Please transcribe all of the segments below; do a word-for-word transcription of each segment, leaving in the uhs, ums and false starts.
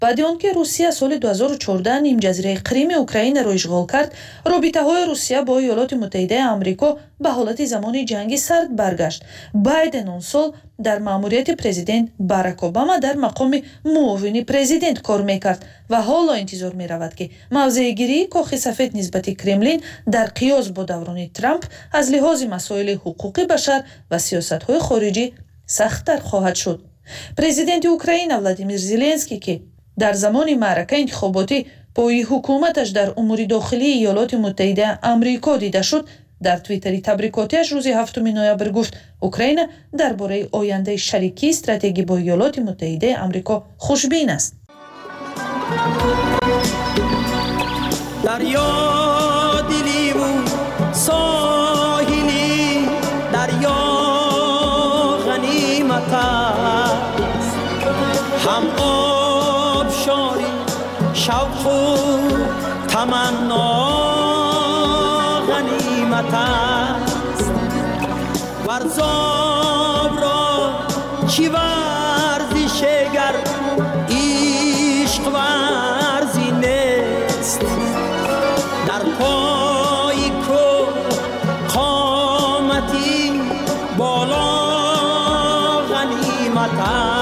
баъди он ки Русия соли дуҳазору чордаҳ нимҷазираи Қрими Украинаро ишғол кард, робитаҳои Русия бо Иёлоти Муттаҳидаи Амрико ба ҳолати замони ҷанги сард баргашт. Байден он сол дар маъмурияти президент Барак Обама дар мақоми муовини президент кор мекард ва ҳоло интизор меравад ки мавзеъгирии Кохи сафед нисбати Кремлин дар қиёс бо даврони Трамп аз лиҳози масоили ҳуқуқи башар ва сиёсатҳои хориҷӣ сахттар хоҳад шуд. Президенти Украина Владимир Зеленский ки дар замони маърака интихоботӣ пои ҳукуматаш дар умури дохилии Иёлоти Муттаҳидаи Амрико дида шуд, дар твиттери табрикотиаш рӯзи ҳафтуми ноябр гуфт Украина дар бораи ояндаи шарикии стратегӣ бо Иёлоти Муттаҳидаи Амрико хушбин аст. дарё диливу соҳили дарё ғанимат аст ҳам обшори шавқу таманно غنیمت است ورزاب را چی ورزش گر عشق ورزی نیست در پای کو قامتی بالا غنیمت است.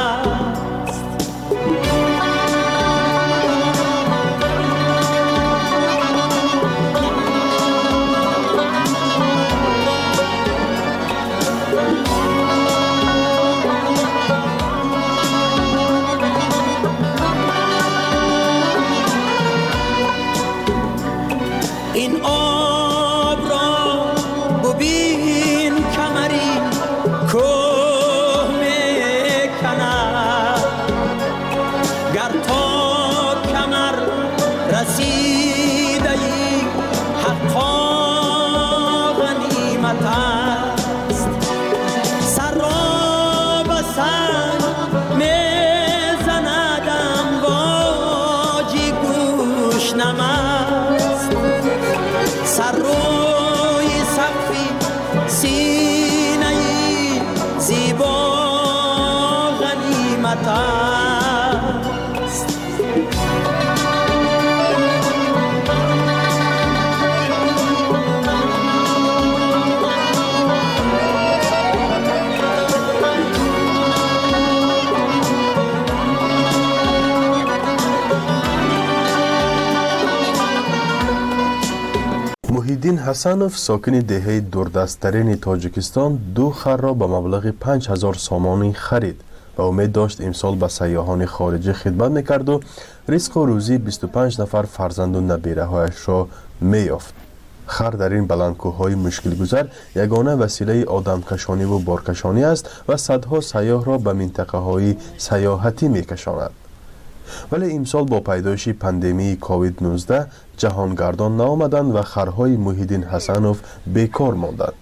محیدین حسنوف ساکن دهه دوردست‌ترین تاجیکستان دو خر را به مبلغ پنج هزار سامانی خرید و امید داشت امسال به سیاحان خارجی خدمت میکرد و رزق و روزی بیست و پنج نفر فرزند و نبیره هایش را میافت. خر در این بلندکوهای مشکل گذر یگانه وسیله آدمکشانی و بارکشانی است و صدها سیاح را به منطقه های سیاحتی میکشاند. ولی امسال با پیدایش پاندمی کووید نوزده جهانگردان نآمدند و خرهای محیدین حسنوف بیکار ماندند.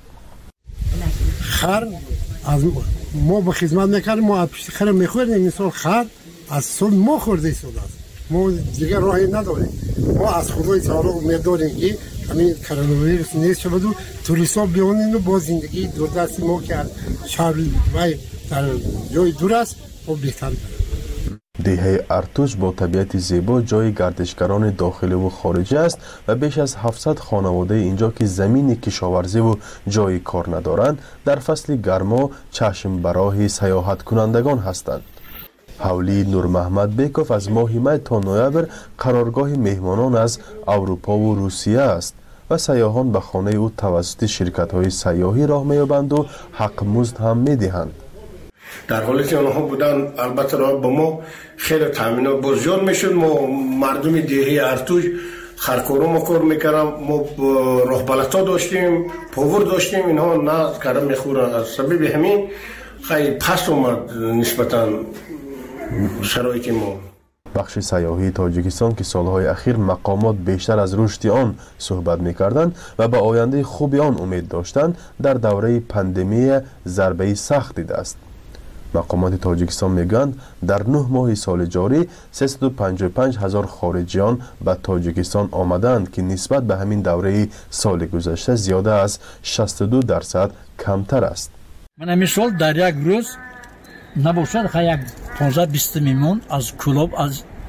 خر از ما به خدمت میکردیم، ما پشت خر میخوردیم، این سال خر از سال ما خورده شده است. ما دیگه راهی نداریم. ما از خدای تعالی امید داریم که همین کرونا ویروس نیست شود و توریست‌ها بیان و با زندگی دوردست ما که از شهر و در جای دور است و بهتر. دهه ارتوش با طبیعت زیبا جای گردشگران داخلی و خارجی است و بیش از هفتصد خانواده اینجا که زمین کشاورزی و جای کار ندارند در فصل گرما چشم برای سیاحت کنندگان هستند. حولی نور محمد بیکوف از ماه می تا نوامبر قرارگاه مهمانان از اروپا و روسیه است و سیاحان به خانه او توسط شرکت‌های سیاحی راه می‌یابند و حق مزد هم می‌دهند. در حالی که آنها بودن البته راه با ما خیلی تامینات بزرگ میشد. ما مردم دهه ارتوش خرکارو ما کار میکردم، ما راهبلتا داشتیم، پاور داشتیم، اینها نه کردم میخورن. از سبب همین خیلی پس اومد نسبتا شرایط ما. بخش سیاحی تاجیکستان که سالهای اخیر مقامات بیشتر از رشد آن صحبت می‌کردند و به آینده خوب آن امید داشتند، در دوره پاندمی ضربه سخت دیده است. مقامات تاجیکستان میگویند در نه ماه سال جاری سیصد و پنجاه و پنج هزار خارجیان به تاجیکستان آمدند که نسبت به همین دوره سال گذشته زیاده از شصت و دو درصد کمتر است. من امسال در یک روز نباشد خیلی یک پانزده بیست میلیون از کلوب از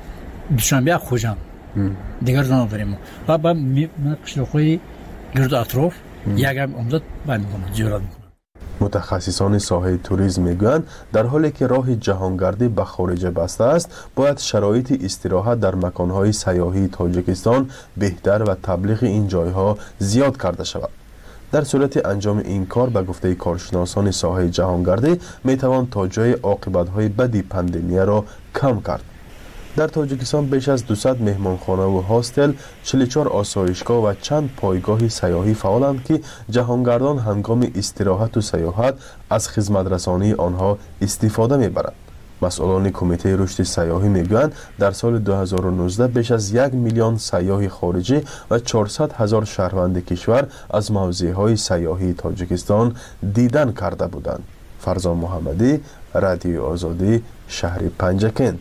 دوشنبه خوجان دیگر زن داریم و با قشرخوی گرد اطراف یکم عمدت بند میکنم زیارت میکنم. متخصصان ساحه توریسم میگویند در حالی که راه جهانگردی به خارج بسته است، باید شرایط استراحت در مکانهای سیاحی تاجیکستان بهتر و تبلیغ این جایها زیاد کرده شود. در صورت انجام این کار به گفته کارشناسان ساحه جهانگردی میتوان تا جای عاقبت‌های بدی پاندمی را کم کرد. در تاجیکستان بیش از دویست مهمانخانه و هاستل، چهل و چهار آسایشگاه و چند پایگاه سیاحی فعالند که جهانگردان هنگام استراحت و سیاحت از خدمت رسانی آنها استفاده میبرند. مسئولان کمیته رشد سیاحی میگویند در سال دو هزار و نوزده بیش از یک میلیون سیاح خارجی و چهارصد هزار شهروند کشور از موضعهای سیاحی تاجیکستان دیدن کرده بودند. فرزان محمدی، رادیو آزادی، شهر پنجکن.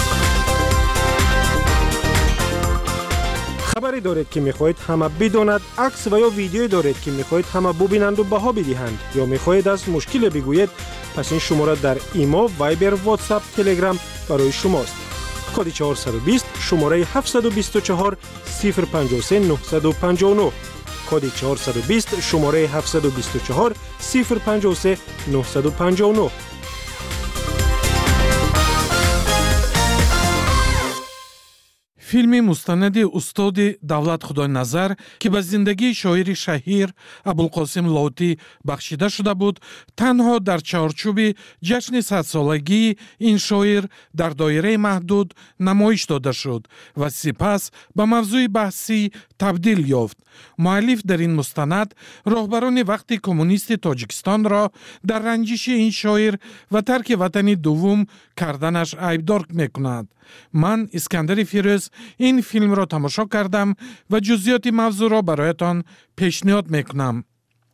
خبری دارید که میخواهید همه بداند، عکس و یا ویدیویی دارید که میخواهید همه ببینند و بها بدهند، یا میخواهید از مشکل بگویید، پس این شماره در ایما، وایبر، واتساپ، تلگرام برای شماست. کد چهارصد و بیست شماره هفتصد و بیست و چهار صفر پنجاه و سه نهصد و پنجاه و نه. کد چهارصد و بیست شماره هفتصد و بیست و چهار صفر پنجاه و سه نهصد و پنجاه و نه. فیلمی مستند استاد давлат خداینظر که به زندگی شاعر شهیر ابوالقاسم لاهوتی بخشیده شده بود، تنها در چارچوب جشن صد سالگی این شاعر در دایره محدود نمایش داده شد و سپس به موضوع بحثی تبدیل یافت. مؤلف در این مستند راهبران وقت کمونیست تاجیکستان را در رنجش این شاعر و ترک وطن دوم کردنش عیبدار می‌کند. من اسکندر فیروز این فیلم را تماشا کردم و جزئیات موضوع را برایتان پیشنهاد میکنم.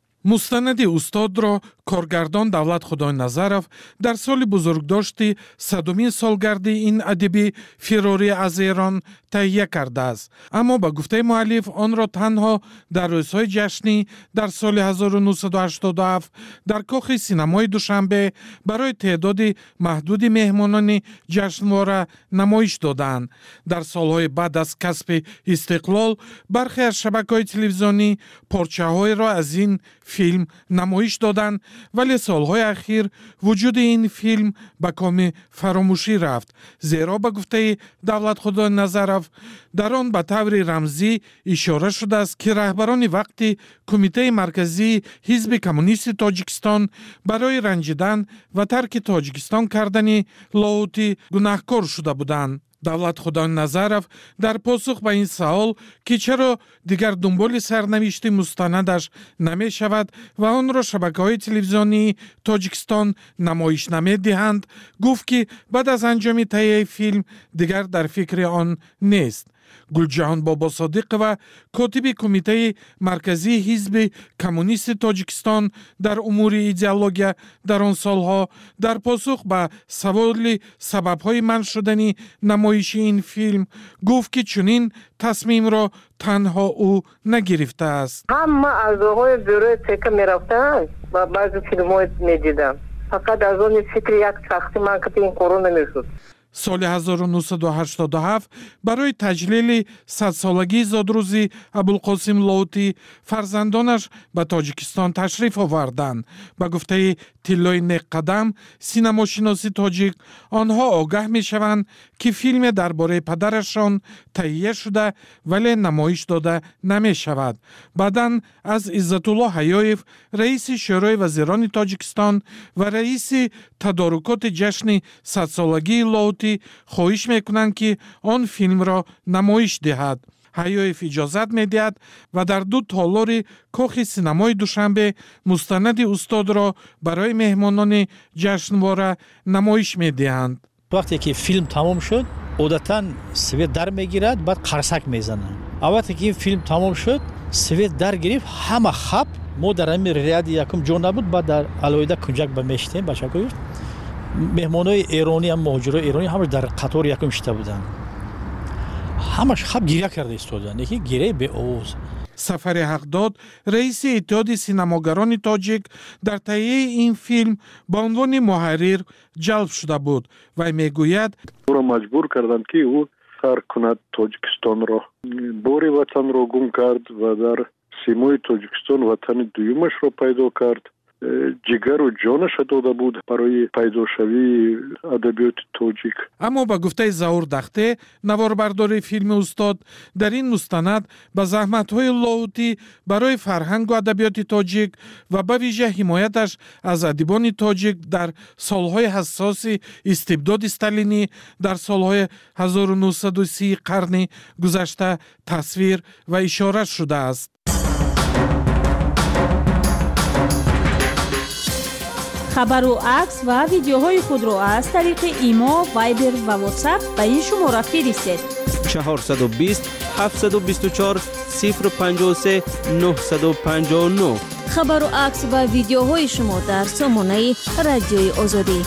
مستند استاد را کارگردان давлат خداینظرов در سال بزرگداشت صدمین سالگردی این ادیب فراری از ایران تهیه کرده است، اما با گفته مؤلف آن را تنها در روزهای جشنی در سال هزار و نهصد و هشتاد و هفت در کاخ سینمای دوشنبه برای تعداد محدود مهمانان جشنواره نمایش دادند. در سالهای بعد از کسب استقلال برخی از شبکه‌های تلویزیونی پارچه‌های را از این فیلم نمایش دادند، ولی سالهای اخیر وجود این فیلم به کام فراموشی رفت، زیرا به گفته давлат خداینظرов در آن به طور رمزی اشاره شده است که رهبران وقتی کمیته مرکزی حزب کمونیست تاجیکستان برای رنجیدن و ترک تاجیکستان کردن لاهوتی گناهکار شده بودند. давлат خداینظرов در پاسخ به این سوال که چرا دیگر دنبال سرنوشت مستندش نمی شود و آن را شبکه‌های تلویزیونی تاجیکستان نمایش نمی دهند، گفت که بعد از انجام تهیه فیلم دیگر در فکر آن نیست. گلجهان بابا صادق و کاتب کمیته مرکزی حزب کمونیست تاجیکستان در امور ایدئولوژی در آن سالها در پاسخ به سوال سبب‌های منع شدن نمایش این فیلم گفت که چنین تصمیم را تنها او نگرفته است. همه اعضاهای بروی تکه میرفتن و بعضی فیلم‌ها میدیدم، فقط از آن فکر یک شخصی من که این کارو نمیشد. سال هزار و نهصد و هشتاد و هفت برای تجلیل صد سالگی زادروزی ابوالقاسم لاهوتی فرزندانش به تاجیکستان تشریف آوردند. به گفته تیلای نیک قدم سینماشناسی تاجیک، آنها آگاه می شوند که فیلم درباره پدرشان تهیه شده ولی نمایش داده نمی شود. بعداً از عزتالله حیایف رئیس شورای وزیران تاجیکستان و رئیس تدارکات جشن صد سالگی لاهوتی خواهش میکنند که آن فیلم را نمایش دهد. حیایف اجازت میدهد و در دو تالار کاخ سینمای دوشنبه مستند استاد را برای مهمانان جشنواره نمایش میدهند. وقتی که فیلم تمام شد عادتاً سویت در میگیرد، بعد قرصک میزنند. وقتی که این فیلم تمام شد سویت در گرفت، همه خب ما در این ریاد یکم جا نبود، بعد در علایده کنجک بمیشتیم باشکوی مهمانای ایرانی هم مهاجرای ایرانی همش در قطار یکم شده بودن، همش خب گریه کرده ایستادن، یکی گریه به آواز. سفر حقداد رئیس اتحاد سینماگران تاجیک در تهیه این فیلم به عنوان محرر جلب شده بود و میگوید او را مجبور کردند که او غرق کند تاجیکستان را. باری وطن را گم کرد و در سیمای تاجیکستان وطن دویمش را پیدا کرد. جگر و جانش داده بود برای پیدا شوی ادبیات تاجیک. اما با گفته زهور دخته نواربرداری فیلم استاد در این مستند به زحمت‌های لاهوتی برای فرهنگ و ادبیات تاجیک و به ویژه حمایتش از ادیبان تاجیک در سالهای حساس استبداد استالینی در سالهای هزار و نهصد و سی قرن گذشته تصویر و اشاره شده است. خبر و عکس و ویدیوهای خود را از طریق ایما، وایبر و واتساپ به این شماره فرستید. چهارصد و بیست هفتصد و بیست و چهار صفر پنجاه و سه نهصد و پنجاه و نه. خبر و عکس و ویدیوهای شما در سامانه رادیوی آزادی.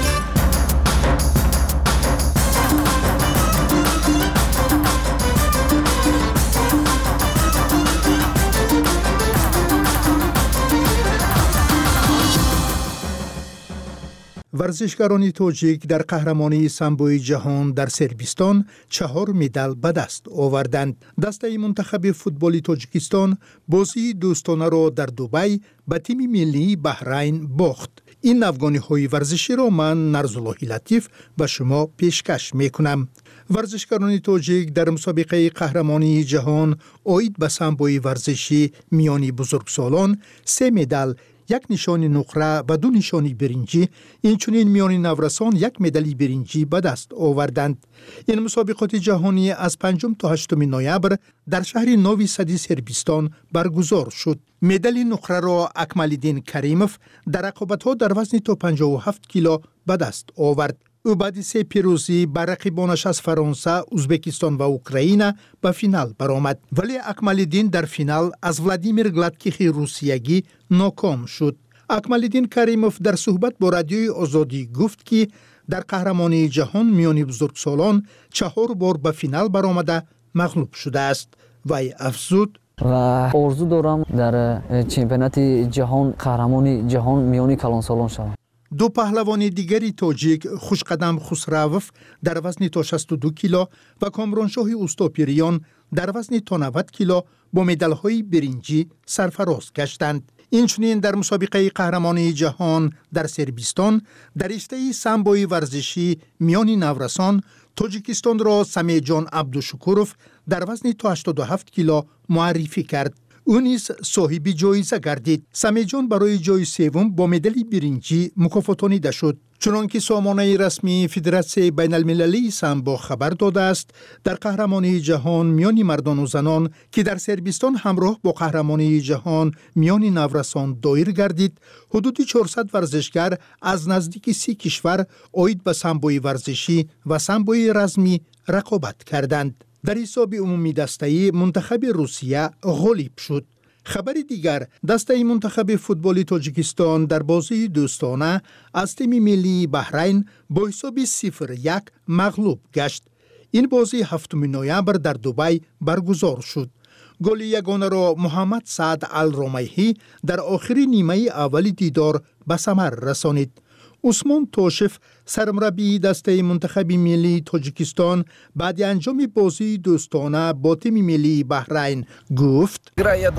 ورزشکاران تاجیک در قهرمانی سامبوی جهان در سربستان چهار مدال به دست آوردند. دسته منتخب فوتبال تاجیکستان بازی دوستانه را در دبی به تیم ملی بحرین باخت. این افغانی ورزشی را من نرزاللهی لطیف به شما پیشکش می کنم. ورزشکاران تاجیک در مسابقه قهرمانی جهان عاید به سامبوی ورزشی میانی بزرگسالان سه مدال، یک نشان نقره و دو نشانی برنجی، اینچنین میان نورسان یک مدال برنجی به دست آوردند. این مسابقات جهانی از پنجم تا هشتم نوامبر در شهر نوی سدی سربستان برگزار شد. مدال نقره را اکمالدین کریموف در رقابت‌ها در وزن تا پنجاه و هفت کیلو به دست آورد. او بعد سه پیروزی بر رقیبانش از فرانسه، ازبکستان و اوکراین به فینال برآمد، ولی اکمالدین در فینال از ولادیمیر گلادکیخ روسیگی ناکام شد. اکمالدین کریموف در صحبت با رادیوی آزادی گفت که در قهرمانی جهان میان بزرگسالان چهار بار به فینال برآمده مغلوب شده است. وی افزود: و آرزو دارم در چمپیونات جهان قهرمان جهان میان کلانسالان شوم. دو پهلوان دیگری تاجیک، خوشقدم خسروف در وزن تا شصت و دو کیلو و کامرانشاه اوستاپیریان در وزن تا نود کیلو با مدال‌های برنجی سرفراز گشتند. اینچنین در مسابقه قهرمانی جهان در سربستان در رشته سامبوی ورزشی میان نورسان تاجیکستان را سمیجان عبدوشکورف در وزن تا هشتاد و هفت کیلو معرفی کرد. او نیز صاحب جایزه گردید. سمیجان برای جای سوم با مدال برنجی مکافاتانیده شد. چنانکه سامانه رسمی فدراسیون بین المللی سامبو خبر داده است، در قهرمانی جهان میان مردان و زنان که در سربستان همراه با قهرمانی جهان میان نورسان دایر گردید، حدود چهارصد ورزشگر از نزدیک سی کشور عاید به سامبوی ورزشی و سامبوی رزمی رقابت کردند. در حساب عمومی دسته‌ای منتخب روسیه غالب شد. خبر دیگر، دسته منتخب فوتبال تاجیکستان در بازی دوستانه از تیم ملی بحرین با حساب صفر یک مغلوب گشت. این بازی هفتم نوامبر در دبی برگزار شد. گل یگانه را محمد سعد الرمیحی در آخر نیمه اول دیدار به ثمر رسانید. عثمان توشف سرمربی دسته منتخب ملی تاجیکستان بعد انجام بازی دوستانه با تیم ملی بحرین گفت: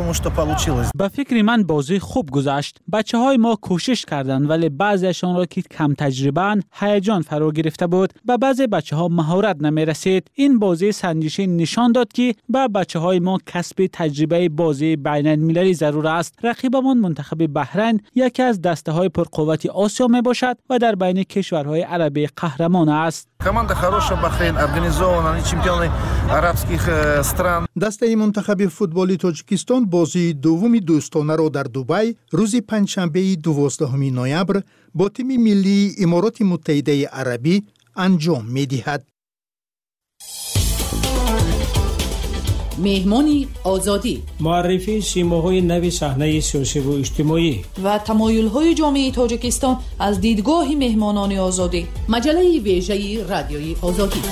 به فکر من بازی خوب گذشت. بچه های ما کوشش کردند ولی بعضیشان را که کم تجربه اند هیجان فرا گرفته بود و بعضی بچه ها مهارت نمی رسید. این بازی سنجشی نشان داد که به بچه های ما کسب تجربه بازی بین المللی ضرور است. رقیبمان منتخب بحرین یکی از دسته های پرقوت آسیا می باشد و در بین کشورهای عربی قهرمان است. دسته منتخب فوتبال تاجیکستان بازی دوم دوستانه را در دبی روز پنجشنبه دوازدهم نوامبر با تیم ملی امارات متحده عربی انجام می‌دهد. مهمانی آزادی، معرفی سیماهای نوی صحنه سیاسی و اجتماعی و تمایل‌های جامعه تاجیکستان از دیدگاه مهمانان آزادی. مجله ویژه رادیوی آزادی.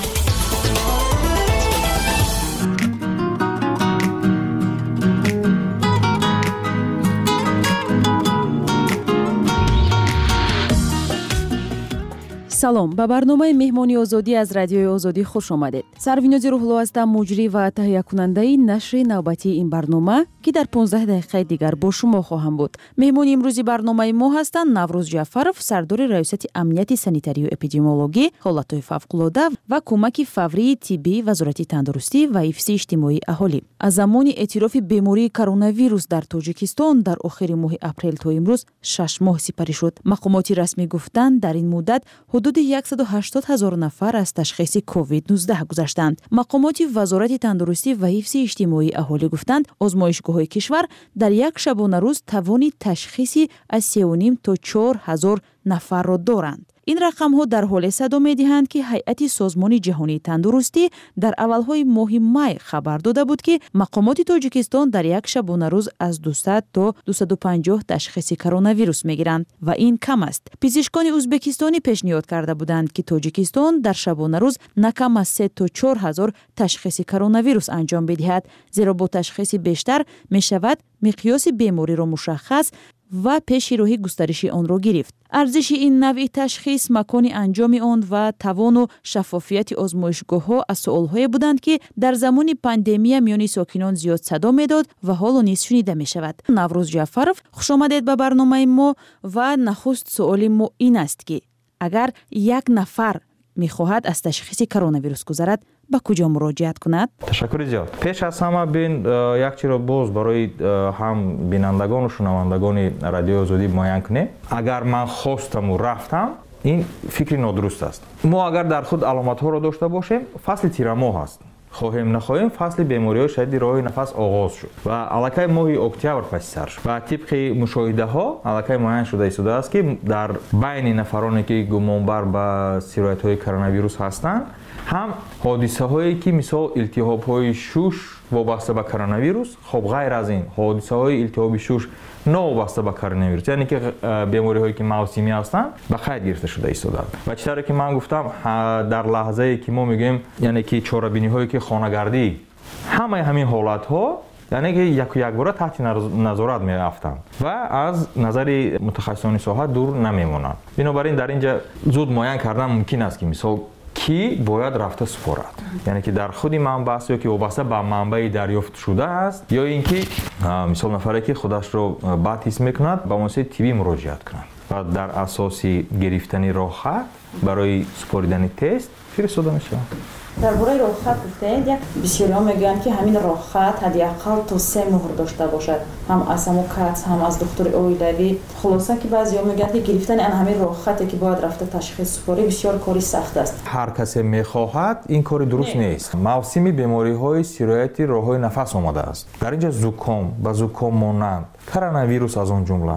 салом, ба барномаи меҳмони озодӣ аз радиои озодӣ хуш омадед. Сарвинози рӯҳло ҳастам, муҷрӣ ва таҳиякунандаи нашри навбатии ин барнома, ки дар понздаҳ дақиқаи дигар бо шумо хоҳам буд. меҳмони имрӯзи барномаи мо ҳастанд Наврӯз Ҷаъфаров, сардори раёсати амнияти санитарию эпидемиологӣ, ҳолатҳои фавқулода ва кӯмаки фаврии тиббии Вазорати тандурустӣ ва ҳифзи иҷтимоии аҳолӣ. Аз замони эътирофи бемории коронавирус дар Тоҷикистон дар охири моҳи апрел то имрӯз шаш моҳ сипарӣ шуд. Мақомоти расмӣ гуфтанд, дар ин муддат ҳудуди яксаду ҳаштод ҳазор нафар аз ташхиси ковид нуздаҳ гузаштанд. Мақомоти Вазорати тандурустӣ ва ҳифзи иҷтимоии аҳолӣ гуфтанд, озмоишгоҳҳои кишвар дар як шабона рӯз тавони ташхиси аз сеу ним то чор ҳазор нафарро доранд. ин рақамҳо дар ҳоле садо медиҳанд, ки ҳайати Созмони ҷаҳонии тандурустӣ дар аввалҳои моҳи май хабар дода буд, ки мақомоти Тоҷикистон дар як шабона рӯз аз дусад то дусаду панҷоҳ ташхиси коронавирус мегиранд ва ин кам аст. Пизишкони ӯзбекистонӣ пешниҳод карда буданд, ки Тоҷикистон дар шабона рӯз на кам аз се то чор ҳазор ташхиси коронавирус анҷом бидиҳад, зеро бо ташхиси бештар мешавад миқёси бемориро мушаххас ва пеши роҳи густариши онро гирифт. арзиши ин навъи ташхис, макони анҷоми он ва тавону шаффофияти озмоишгоҳҳо аз суолҳое буданд, ки дар замони пандемия миёни сокинон зиёд садо медод ва ҳоло низ шунида мешавад. Наврӯз Ҷаъфаров, хушомадед ба барномаи мо ва нахуст суоли мо ин аст, ки агар як нафар мехоҳад аз ташхиси коронавирус гузарад, ба куҷо муроҷиат кунад? Ташаккури зиёд. Пеш аз ҳама бин як чиро боз барои ҳам бинандагону шунавандагони радиои озодӣ муайян кунем. Агар ман хостаму рафтам, ин фикри нодуруст аст. Мо агар дар худ аломатҳоро дошта бошем, фасли тирамоҳ аст. хоҳем нахоҳем фасли бемориҳои шадиди роҳи нафас оғоз шуд ва аллакай моҳи октябр паси сар шуд ва тибқи мушоҳидаҳо аллакай муайян шуда истодааст, ки дар байни нафароне ки гумонбар ба сироятҳои коронавирус ҳастанд, ҳам ҳодисаҳое ки мисол илтиҳобҳои шуш вобаста ба коронавирус, хоб ғайр аз ин ҳодисаҳои илтиҳоби шуш новобаста ба коронавирус, яъне ки бемориҳое ки мавсимӣ ҳастанд, ба қайд гирифта шуда истодаанд. ва чӣ тавре ки ман гуфтам, дар лаҳзае ки мо мегӯем, яъне ки чорабиниҳое ки хонагардӣ, ҳамаи ҳамин ҳолатҳо яъне ки яку якбора таҳти назорат меафтанд ва аз назари мутахассисони соҳа дур намемонанд. Бинобар ин дар инҷа зуд муайян кардан мумкин аст, ки мисол ки бояд рафта супорад, яъне ки дар худи манбаъ ё ки вобаста ба манбаи дарёфт шудааст, ё ин ки мисол нафаре ки худашро бад ҳис мекунад, ба муассисаи тиббӣ муроҷиат кунад ва дар асоси гирифтани роҳхат барои супоридани тест фиристода мешавад. дар бораи роҳхат гуфтед, як бисёриҳо мегӯянд, ки ҳамин роҳхат ҳадиаққал то се моҳр дошта бошад, ҳам аз ҳамон кац, ҳам аз духтури оилавӣ. хулоса ки баъзеҳо мегӯянд, ки гирифтани ан ҳамин роҳхате ки бояд рафта ташхис супорӣ бисёр кори сахт аст. ҳар касе мехоҳад, ин кори дуруст нест. мавсими бемориҳои сирояти роҳҳои нафас омадааст. дар инҷа зуком ба зуком монанд коронавирус аз он ҷумла,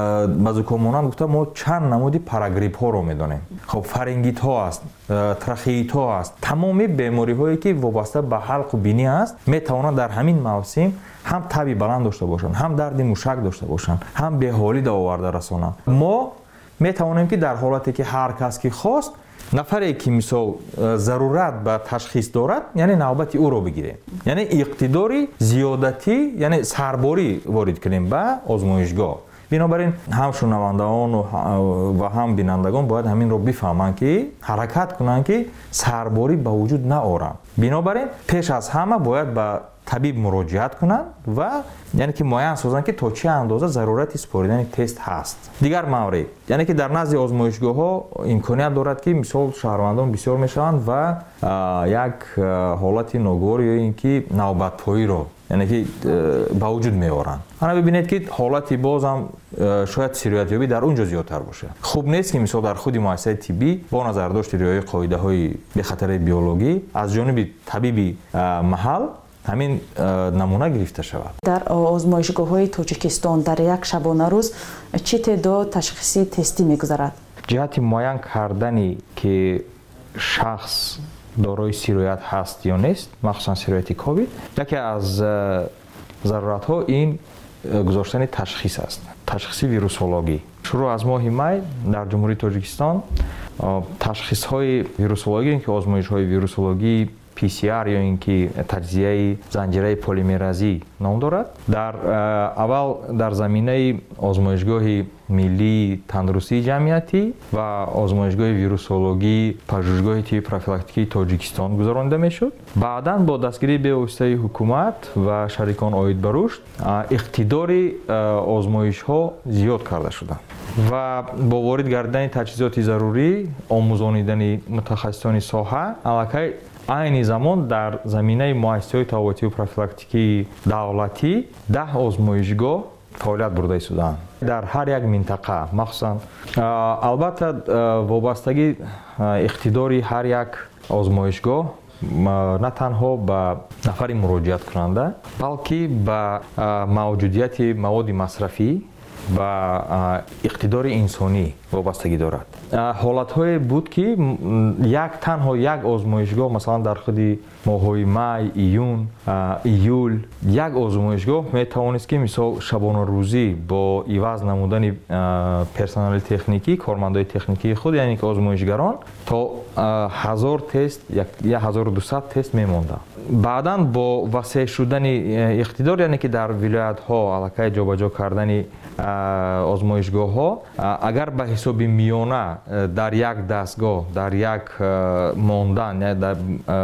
ба зуком монанд гуфта мо чанд намуди парагриппҳоро медонем. хоб фарингитҳо аст, трахеитҳо аст, тамоми бемориҳое ки вобаста ба ҳалқу бинӣ аст, метавонанд дар ҳамин мавсим ҳам таби баланд дошта бошанд, ҳам дарди мушак дошта бошанд, ҳам беҳолӣ да оварда расонанд. мо метавонем ки дар ҳолате ки ҳар кас ки хост, нафаре ки мисол зарурат ба ташхис дорад, яъне навбати ӯро бигирем, яъне иқтидори зиёдатӣ, яъне сарборӣ ворид кунем ба озмоишгоҳ. бинобар ин ҳам шунавандаон ва ҳам бинандагон бояд ҳаминро бифаҳманд, ки ҳаракат кунанд, ки сарборӣ ба вуҷуд наоранд. бинобар ин пеш аз ҳама бояд ба табиб муроҷиат кунанд ва яъне ки муайян созанд, ки то чӣ андоза зарурати супоридани тест ҳаст. дигар маврид, яъне ки дар назди озмоишгоҳҳо имконият дорад, ки мисол шаҳрвандон бисёр мешаванд ва як ҳолати ногувор ё ин ки навбатпоиро яъне ки ба вуҷуд меоранд. ана бибинед, ки ҳолати бозам шояд сироятёбӣ дар унҷо зиёдтар бошад. хуб нест, ки мисол дар худи муассисаи тиббӣ бо назардошти риояи қоидаҳои бехатари биологӣ аз ҷониби табиби маҳал ҳамин намуна гирифта шавад. дар озмоишгоҳҳои Тоҷикистон дар як шабона рӯз чӣ теъдод ташхиси тестӣ мегузарад? ҷиҳати муайян кардани ки шахс дорои сироят ҳаст ё нест, махсусан сирояти ковид, яке аз заруратҳо ин гузоштани ташхис аст. ташхиси вирусологӣ. шуруъ аз моҳи май дар ҷумҳурии Тоҷикистон ташхисҳои вирусологӣ, ки озмоишҳои вирусологии پی سی آر یا اینکه تجزیه زنجیره پلیمرازی نام دارد. در اول در زمینه آزمایشگاه ملی تندرستی جمعیتی و آزمایشگاه ویروسولوژی پژوهشگاه تیپ پروفیلاکتیکی تاجیکستان گذرانده میشد. بعداً با دستگیری به واسطه حکومت و شریکان عاید به رشد اقتدار آزمایش ها زیاد کرده شدند و با وارد کردن تجهیزات ضروری آموزانیدن متخصصان ساحه الکی عین زمان در زمینه مؤسسه‌های تابعاتی و پروفیلاکتیکی دولتی ده آزمایشگاه فعالیت برده ایستادند در هر یک منطقه. مخصوصا البته وابستگی اقتداری هر یک آزمایشگاه نه تنها به نفر مراجعت کننده بلکه به موجودیت مواد مصرفی و اقتدار انسانی وابستگی دارد. حالت‌های بود که یک تنها یک آزمایشگاه مثلا در خود ماه‌های می، ایون، ایول یک آزمایشگاه میتوانست که مثال شبانه روزی با عوض نمودن پرسنل تکنیکی کارمندای تکنیکی خود یعنی که آزمایشگران تا هزار تست یا هزار و دویست تست میمونده. بعداً با وسیع شدن اقتدار یعنی که در ولایت‌ها الکی جابجا کردن آزمایشگاه ها اگر به حساب میانه در یک دستگاه در یک ماندن یا در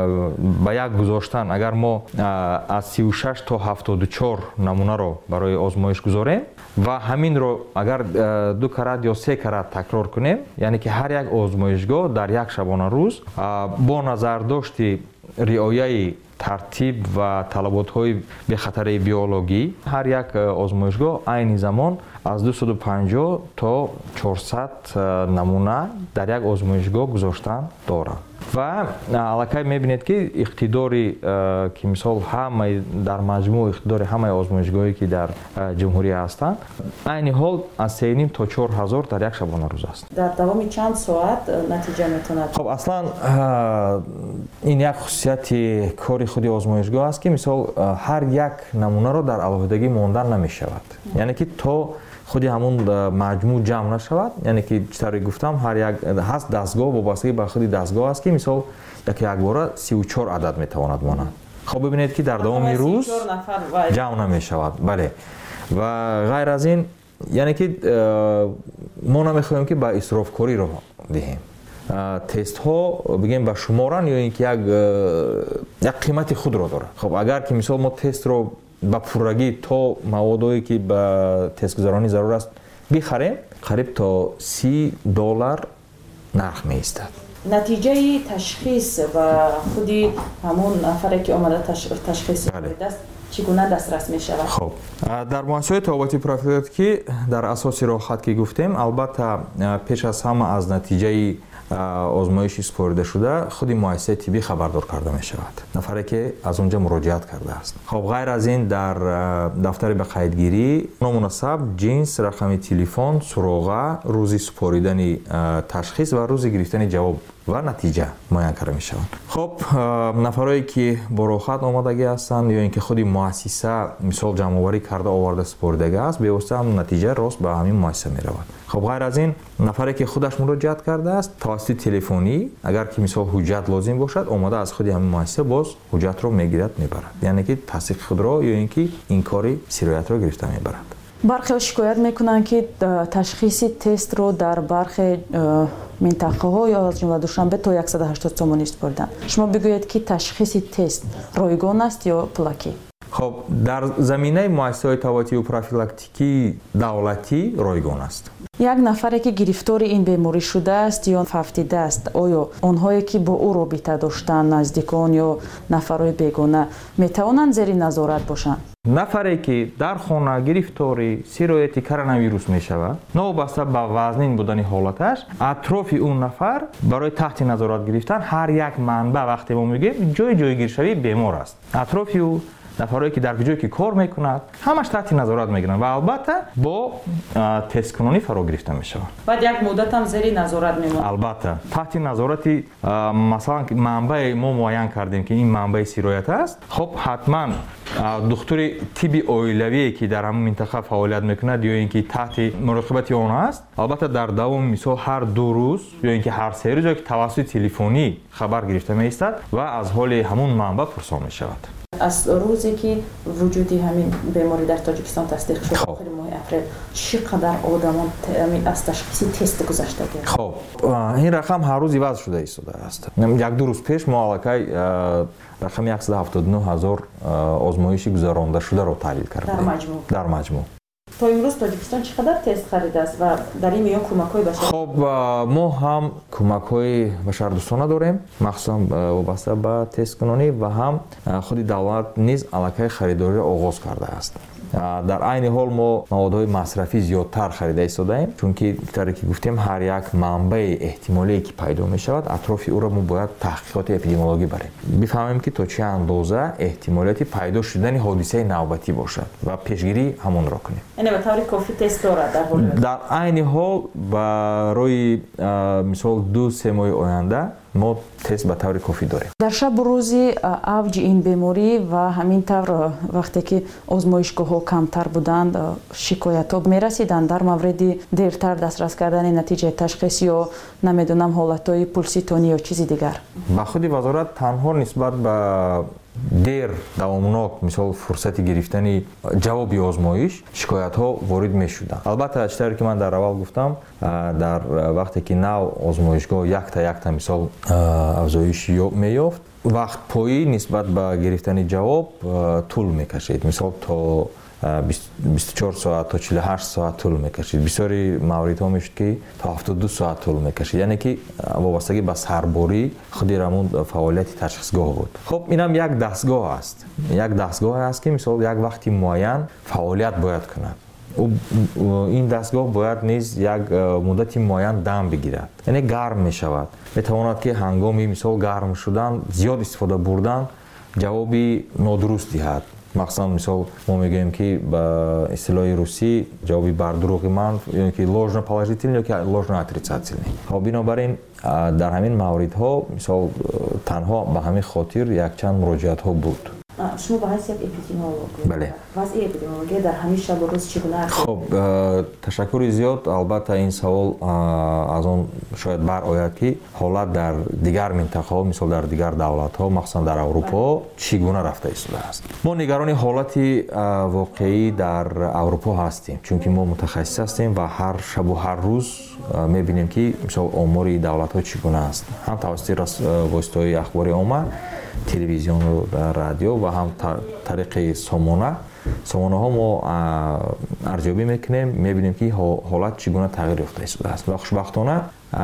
به یک گذاشتن اگر ما از سی و شش تا هفتاد و چهار نمونه رو برای آزمایش گذاریم و همین رو اگر دو کرات یا سه کرات تکرار کنیم یعنی که هر یک آزمایشگاه در یک شبانه روز با نظر داشتی رعایت ترتیب و طلبات‌های به خطر بیولوژی هر یک آزمایشگاه عین زمان از دویست و پنجاه تا چهارصد نمونه در یک آزمایشگاه گذاشتن دارد و الکی میبینید که اقتداری که مثال همه در مجموع اقتدار همه آزمایشگاهی که در جمهوری هستند عین حال از سه و نیم تا چهار هزار در یک شبانه روز است. در دوام چند ساعت نتیجه میتونه؟ خب اصلا این یک خصوصیت کاری خود آزمایشگاه است که مثال هر یک نمونه رو در علیحدگی ماندن نمیشود یعنی که تا خودی همون مجموع جمع نشود یعنی که چطوری گفتم هر یک هست دستگاه وابستگی به خودی دستگاه است که مثال یک یک باره سی و چهار عدد میتواند ماند. خب ببینید که در دوام روز جمع نمیشود. بله و غیر از این یعنی که ما نمیخوایم که به اسراف کاری رو دهیم. تست ها بگیم به شمارن یا اینکه یک یک قیمت خود رو داره. خب اگر که مثال ما تست رو با پورگی تا موادی که به تست گذرانی ضرور است بخریم قریب تا سی دلار نرخ می ایستد. نتیجه تشخیص و خودی همون نفری که آمده تشخیص دست چگونه دسترس می شود؟ خب در مؤسسه تابعاتی پروفیلاکتیکی در اساس راحت که گفتیم البته پیش از همه از نتیجه آزمایش سپرده شده خودی مؤسسه طبی خبردار کرده می شود نفری که از اونجا مراجعت کرده است. خب غیر از این در دفتر به قیدگیری نامناسب جنس رقم تلفن سراغه روزی سپاریدن تشخیص و روزی گرفتن جواب و نتیجه معین کرده می شوند. خب نفرایی که با راحت آمادگی هستند یا اینکه خودی مؤسسه مثال جمع آوری کرده آورده سپردگی است به واسطه هم نتیجه راست به همین مؤسسه می رود. خب غیر از این نفری که خودش مراجعت کرده است توسط تلفنی اگر که مثال حجت لازم باشد آماده از خودی همین مؤسسه باز حجت رو میگیرد میبرد یعنی که تصدیق خود را یا اینکه این کاری سرایت را گرفته میبرد. برخی شکایت میکنن که تشخیص تست رو در برخی منطقه ها یا از جمله دوشنبه تا صد و هشتاد تومانی سپردن. شما بگویید که تشخیص تست رایگان است یا پلاکی؟ خب در زمینه مؤسسه‌های تابعاتی و پروفیلاکتیکی دولتی رایگان است. یک نفری که گرفتار این بیماری شده است یا فهمیده است آیا آنهایی که با او رابطه داشتن نزدیکان یا نفرای بیگانه میتوانند زیر نظارت باشند؟ نفری که در خانه گرفتاری سرایت کرونا ویروس می شود نوبسته به وزنین بودن حالتش اطراف اون نفر برای تحت نظارت گرفتن هر یک منبع وقتی ما میگیم جای جایگیر شوی بیمار است اطراف او нафарое ки дар ҷое ки кор мекунад ҳамаш таҳти назорат мегиранд ва албатта бо тесткунонӣ фаро гирифта мешавад. баъд як муддат ам зери назорат мемонад. албатта таҳти назорати масалан манбаи мо муайян кардем ки ин манбаи сироят аст. хоб ҳатман духтури тибби оилавие ки дар ҳамон минтақа фаъолият мекунад ё ин ки таҳти муроқибати он аст, албатта дар давоми мисол ҳар ду рӯз ё ин ки ҳар се рӯз ё ки тавассути телефонӣ хабар гирифта меистад ва аз ҳоли ҳамон манба пурсон мешавад. аз рӯзе ки вуҷуди ҳамин беморӣ дар тоҷикистон тасдиқ шуд охири моҳи апрел чӣ қадар одамон аз ташхиси тест гузаштагианд? хоб ин рақам ҳар рӯз иваз шуда истодааст. як ду рӯз пеш мо аллакай рақами яксад ҳафтоду нӯ ҳазор озмоиши гузарондашударо таҳлил кардем дар маҷмӯъ. дар маҷмӯъ. то имрӯз тоҷикистон чӣ қадар тест харидааст ва дар ин миён кӯмакҳои башар? хоб мо ҳам кӯмакҳои башардӯстона дорем махсусан вобаста ба тесткунонӣ ва ҳам худи давлат низ аллакай харидориро оғоз кардааст. дар айни ҳол мо маводҳои масрафӣ зиёдтар харида истодаем, чунки тавре ки гуфтем ҳар як манбаи эҳтимолие ки пайдо мешавад атрофи ӯро мо бояд таҳқиқоти эпидемиологӣ барем, бифаҳмем ки то чӣ андоза эҳтимолияти пайдо шудани ҳодисаи навбатӣ бошад ва пешгирии ҳамонро кунем. яъне ба таври кофӣ тест дорад дар ҳоли дар айни ҳол барои мисол ду се моҳи оянда мо тест ба таври кофӣ дорем. дар шабу рӯзи авҷи ин беморӣ ва ҳамин тавр вақте ки озмоишгоҳҳо камтар буданд шикоятҳо мерасиданд дар мавриди дертар дастрас кардани натиҷаи ташхис ё намедонам ҳолатҳои пулситонӣ ё чизи дигар? ба худи вазорат танҳо нисбат ба дер давомнок мисол фурсати гирифтани ҷавоби озмоиш шикоятҳо ворид мешуданд. албатта читаре ки ман дар аввал гуфтам, дар вақте ки нав озмоишгоҳ якта якта мисол афзоиш меёфт, вақтпоӣ нисбат ба гирифтани ҷавоб тӯл мекашид, мисол то бисту чор соат то чилу ҳашт соат тӯл мекашид. бисёри мавридҳо мешуд ки то ҳафтоду ду соат тӯл мекашид, яъне ки вобастагӣ ба сарборӣ худи рамон фаъолияти ташхисгоҳ буд. хоб инам як дастгоҳ аст, як дастгоҳ аст ки мисол як вақти муайян фаъолият бояд кунад. ин дастгоҳ бояд низ як муддати муайян дам бигирад, яъне гарм мешавад. метавонад ки ҳангоми мисол гарм шудан зиёд истифода бурдан ҷавоби нодуруст диҳад. махсусан мисол мо мегӯем ки ба истилоҳи русӣ ҷавоби бар дурӯғи ман ё ки ложно положительный ё ки ложно отрицательный. ҳо бинобар ин дар ҳамин мавридҳо мисол танҳо ба ҳамин хотир якчанд муроҷиатҳо буд. шумо ба ҳайси як эпидемиолог бале вазъи эпидемиология дар ҳамин шабу рӯз чӣ гуна аст? хоб ташаккури зиёд. албатта ин савол аз он шояд барояд ки ҳолат дар дигар минтақаҳо мисол дар дигар давлатҳо махсусан дар аврупо чӣ гуна рафта истодааст. мо нигарони ҳолати воқеӣ дар аврупо ҳастем, чунки мо мутахассис ҳастем ва ҳар шабу ҳар рӯз мебинем ки мисол омори давлатҳо чӣ гуна аст, ҳам тавассути воситаҳои ахбори омма, телевизиону радио ва ҳам тариқи сомона сомонаҳо мо арзёбӣ мекунем, мебинем ки ҳолат чӣ гуна тағйир ёфта истодааст. ва хушбахтона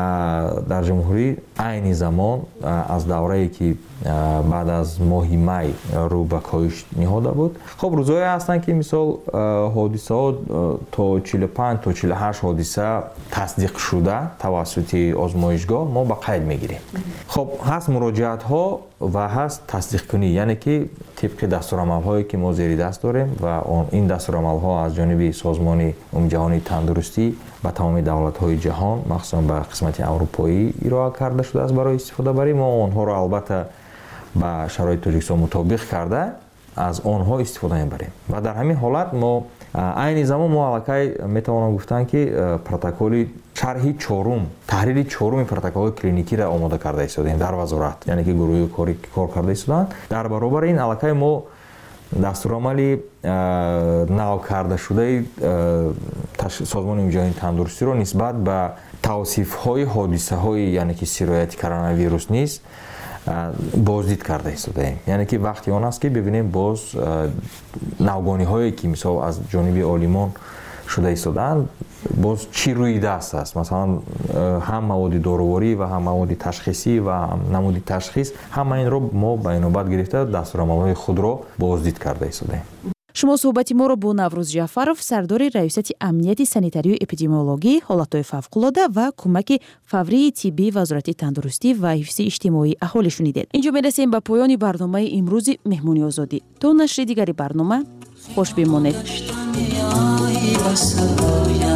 дар ҷумҳурӣ айни замон аз даврае ки баъд аз моҳи май рӯ ба коҳиш ниҳода буд, хоб рӯзҳое ҳастанд ки мисол ҳодисаҳо то чилу панҷ то чилу ҳашт ҳодиса тасдиқ шуда тавассути озмоишгоҳ мо ба қайд мегирем. хоб ҳаст муроҷиатҳо ва ҳаст тасдиқкунӣ, яъне ки тибқи дастурамалҳое ки мо зери даст дорем ва ин дастурамалҳо аз ҷониби созмони умумиҷаҳонии тандурустӣ ба тамоми давлатҳои ҷаҳон махсусан ба қисмати аврупоӣ ироа карда шудааст барои истифодабарӣ. мо онҳоро албатта ба шароити Тоҷикистон мутобиқ карда аз онҳо истифода мебарем ва дар ҳамин ҳолат мо айни замон мо аллакай метавонам гуфтан ки протоколи шарҳи чорум таҳрири чоруми протоколи клиникиро омода карда истодем дар вазорат, яъне ки гурӯҳи кори кор карда истоданд. дар баробари ин аллакай мо дастурамали нав карда шудаи созмони умумиҷаҳонии тандурустиро нисбат ба тавсифҳои ҳодисаҳои яъне ки сирояти коронавирус низ боздид карда истодаем, яъне ки вақти он аст ки бибинем боз навгониҳое ки мисол аз ҷониби олимон шуда истодаанд боз чӣ рӯи даст аст, масалан ҳам маводи доруворӣ ва ҳам маводи ташхисӣ ва ҳам намуди ташхис, ҳама инро мо ба инобат гирифта дастурамалҳои худро боздид карда истодаем. шумо суҳбати моро бо Наврӯз Ҷаъфаров, сардори раёсати амнияти санитарию эпидемиологӣ, ҳолатҳои фавқулода ва кӯмаки фаврии тиббии Вазорати тандурустӣ ва ҳифзи иҷтимоӣ аҳолӣ шунидед. Инҷо мерасем ба поёни барномаи имрӯзи Меҳмони озодӣ. То нашри дигари барнома хуш бимонед.